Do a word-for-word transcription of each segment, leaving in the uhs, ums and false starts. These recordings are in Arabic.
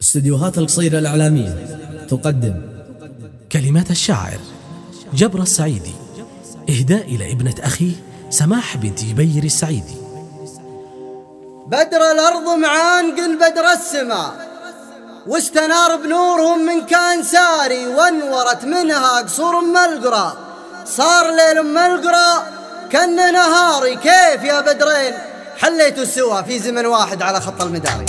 استديوهات القصيرة الإعلامية تقدم كلمات الشاعر جبر السعيدي، إهداء إلى ابنة أخيه سماح بنت جبير السعيدي. بدر الأرض معانقل بدر السماء، واستنار بنورهم من كان ساري، وانورت منها قصور أم القرى، صار ليل أم القرى كان نهاري. كيف يا بدرين حليتوا السوا في زمن واحد على خط المداري؟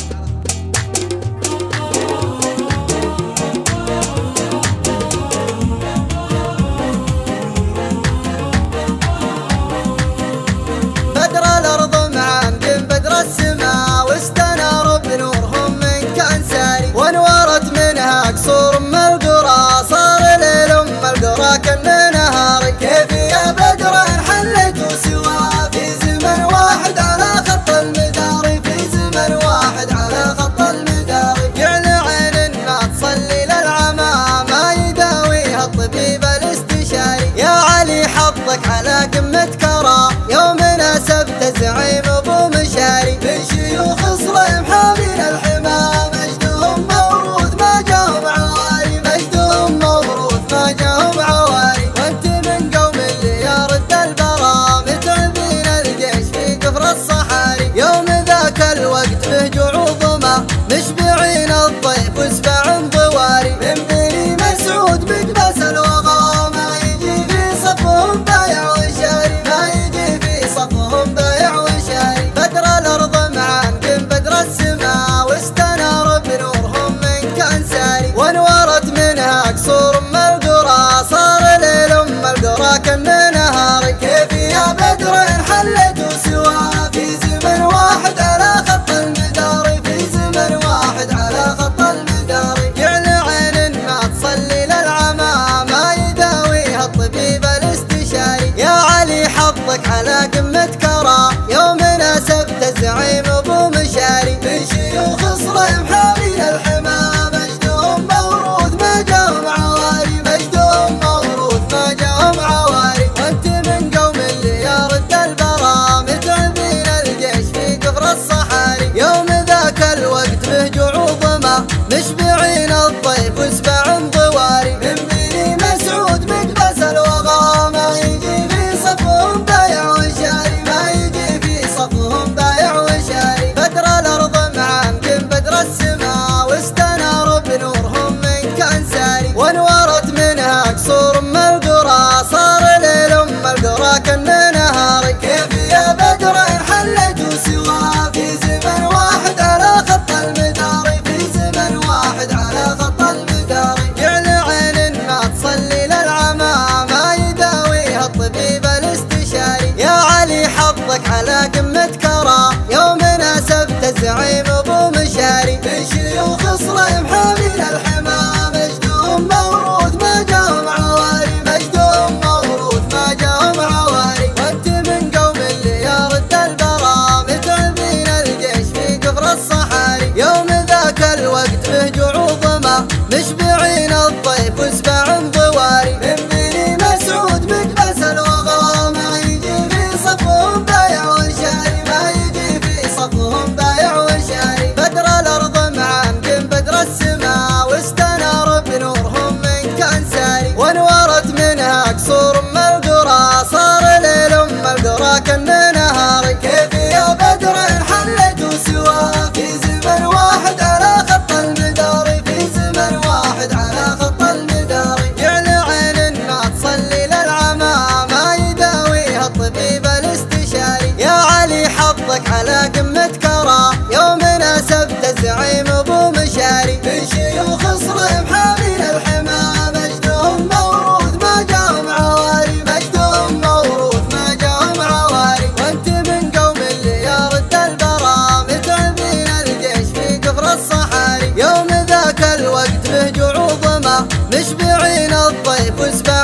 بدر الأرض معانقل بدر السماء، واستنار بنورهم من كان ساري، وانورت منها قصور أم القرى، صار ليل أم القرى كان نهاري. كيف يا بدرين حليتوا سوا في زمن واحد على خط المداري، في زمن واحد على خط المداري. جعل عين ما تصلي للعمى، ما يداويها الطبيب الاستشاري. يا علي حظك على قمة كرى، يومنا سبت زعيم ابو مشاري، من شيوخ صليم حامين الحمى، مجدهم موروث ما جاهم عواري، مجدهم موروث ما جاهم عواري. وانت من قوم اللي يرد البرى، متعبين الجيش في قفر الصحاري. يوم ذاك الوقت به جوع وظما، مشبعين الضيف وسبع ضواري، من بني مسعود بقباس الوغى، ما يجي في صفهم بايع وشاري، ما يجي في صفهم بايع وشاري. بدر الأرض معانقل بدر السماء، واستنار بنورهم من كان ساري، وانورت منها قصور أم القرى، صار ليل أم القرى كان نهاري. كيف يا بدرين حليتوا سوا في زمن واحد على خط المداري، في زمن واحد على خط المداري. جعل عين ما تصلي للعمى، ما يداويها الطبيب الاستشاري. يا علي حظك على قمة كرى، يومنا سبت زعيم ابو مشاري، من شيوخ صليم حامين الحمى، مجدهم موروث ما جاهم عواري، مجدهم موروث ما جاهم عواري. وانت من قوم اللي يرد البرى، متعبين الجيش في قفر الصحاري. يوم ذاك الوقت به جوع وظما، مشبعين الضيف وسبع ضواري، من بني مسعود مقبس الوغى، ما يجي في صفهم بايع وشاري، ما يجي في صفهم بايع وشاري. بدر الأرض معانقل بدر السماء، واستنار بنورهم من كان ساري، وانورت منها قصور أم القرى، صار ليل أم القرى كان نهاري. كيف يا بدرين حليتوا سوا في زمن واحد على خط المداري، في زمن واحد على خط المداري. جعل عين ما تصلي للعمى، ما يداويها الطبيب الاستشاري. يا علي حظك على قمة كرى، يومنا سبت زعيم ابو مشاري، من شيوخ صليم حامين الحمى، مجدهم موروث ما جاهم عواري، مجدهم موروث ما جاهم عواري. وانت من قوم اللي يرد البرى، متعبين الجيش في قفر الصحاري. يوم ذاك الوقت به جوع وظما، مشبعين الضيف وسبع ضواري، من بني مسعود مقبس الوغى، ما يجي في صفهم بايع وشاري، ما يجي في صفهم بايع وشاري. بدر الأرض معانقل بدر السماء، واستنار بنورهم من كان ساري، وانورت منها قصور أم القرى، صار ليل أم القرى كان نهاري. كيف يا بدرين حليتوا سوا في زمن واحد على خط المداري، في زمن واحد على خط المداري. جعل عين ما تصلي للعمى، ما يداويها الطبيب الاستشاري. يا علي حظك على قمة كرى، يومنا سبت زعيم ابو مشاري، من شيوخ صليم حامين الحمى، مجدهم موروث ما جاهم عواري، مجدهم موروث ما جاهم عواري. وانت من قوم اللي يرد البرى، متعبين الجيش في قفر الصحاري. يوم ذاك الوقت به جوع وظما، مشبعين الضيف وسبع